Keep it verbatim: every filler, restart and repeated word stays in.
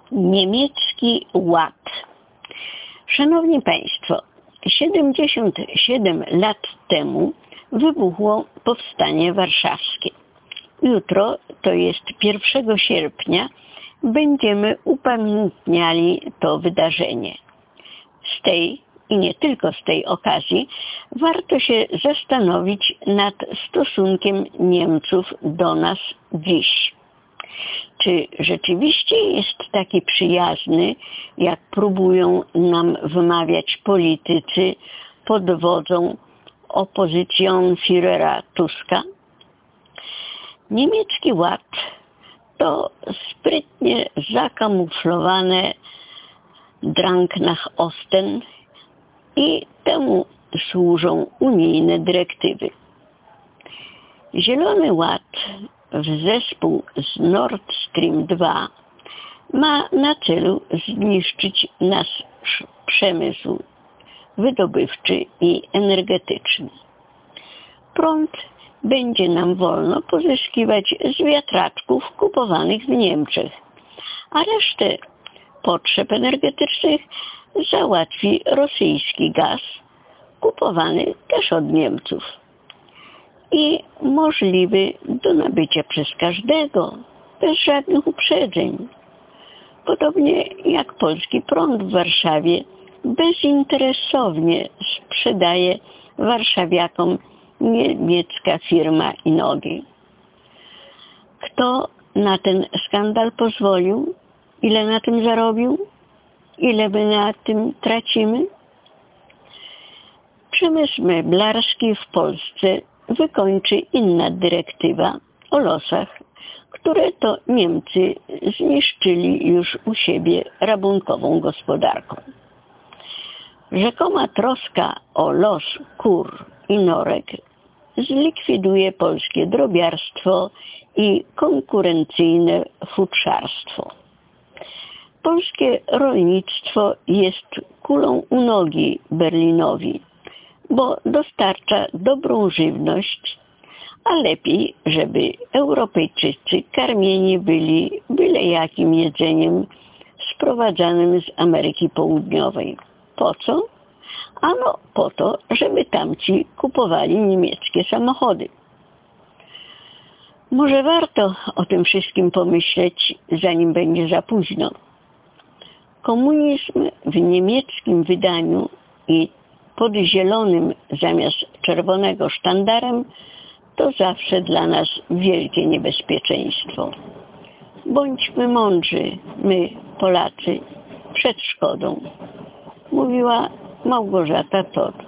Niemiecki Ład. Szanowni Państwo, siedemdziesiąt siedem lat temu wybuchło Powstanie Warszawskie. Jutro, to jest pierwszego sierpnia, będziemy upamiętniali to wydarzenie. Z tej i nie tylko z tej okazji warto się zastanowić nad stosunkiem Niemców do nas dziś. Czy rzeczywiście jest taki przyjazny, jak próbują nam wymawiać politycy pod wodzą Oppositionsführera Tuska? Niemiecki Ład to sprytnie zakamuflowane Drang nach Osten i temu służą unijne dyrektywy. Zielony Ład w zespół z Nord Stream dwa ma na celu zniszczyć nasz przemysł wydobywczy i energetyczny. Prąd będzie nam wolno pozyskiwać z wiatraczków kupowanych w Niemczech, a resztę potrzeb energetycznych załatwi rosyjski gaz kupowany też od Niemców i możliwy do nabycia przez każdego, bez żadnych uprzedzeń. Podobnie jak polski prąd w Warszawie bezinteresownie sprzedaje warszawiakom niemiecka firma Innogy. Kto na ten skandal pozwolił? Ile na tym zarobił? Ile my na tym tracimy? Przemysł meblarski w Polsce wykończy inna dyrektywa o losach, które to Niemcy zniszczyli już u siebie rabunkową gospodarką. Rzekoma troska o los kur i norek zlikwiduje polskie drobiarstwo i konkurencyjne futrzarstwo. Polskie rolnictwo jest kulą u nogi Berlinowi, bo dostarcza dobrą żywność, a lepiej, żeby Europejczycy karmieni byli byle jakim jedzeniem sprowadzanym z Ameryki Południowej. Po co? Ano po to, żeby tamci kupowali niemieckie samochody. Może warto o tym wszystkim pomyśleć, zanim będzie za późno. Komunizm w niemieckim wydaniu i pod zielonym zamiast czerwonego sztandarem to zawsze dla nas wielkie niebezpieczeństwo. Bądźmy mądrzy, my Polacy, przed szkodą. Mówiła Małgorzata Todd.